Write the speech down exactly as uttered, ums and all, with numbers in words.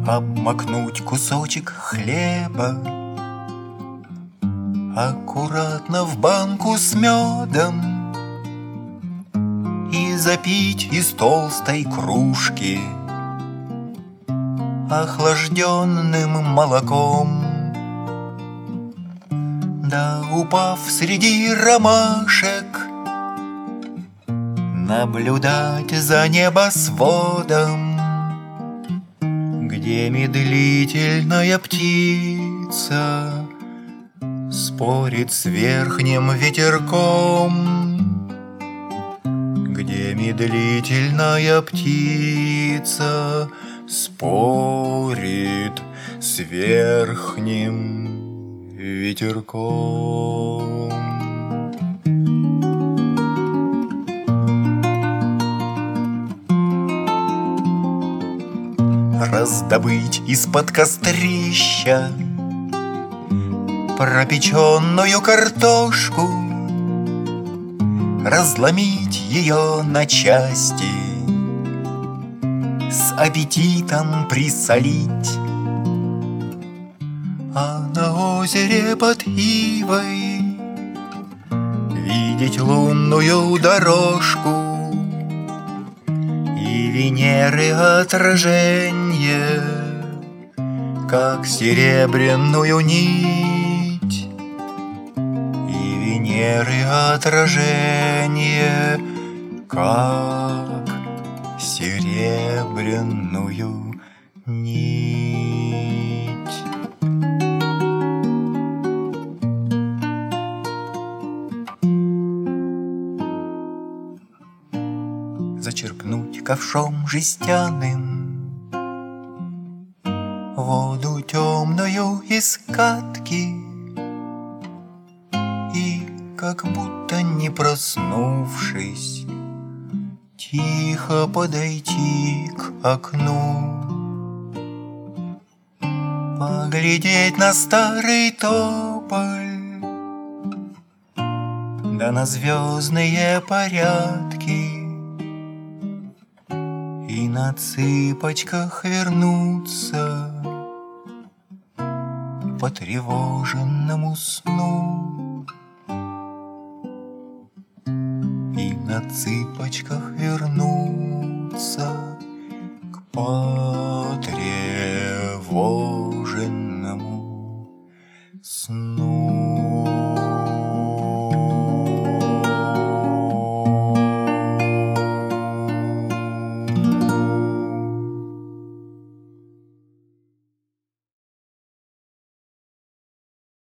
Обмакнуть кусочек хлеба аккуратно в банку с медом и запить из толстой кружки охлажденным молоком. Да, упав среди ромашек, наблюдать за небосводом, где медлительная птица спорит с верхним ветерком, где медлительная птица спорит с верхним ветерком. Раздобыть из-под кострища пропеченную картошку, разломить ее на части, с аппетитом присолить, а на озере под ивой видеть лунную дорожку и Венеры отражение, как серебряную нить, и Венеры отражение, как серебряную нить. Зачерпнуть ковшом жестяным воду темную из катки и, как будто не проснувшись, тихо подойти к окну, поглядеть на старый тополь, да на звездные порядки, и на цыпочках вернуться к потревоженному сну, и на цыпочках вернуться к потревоженному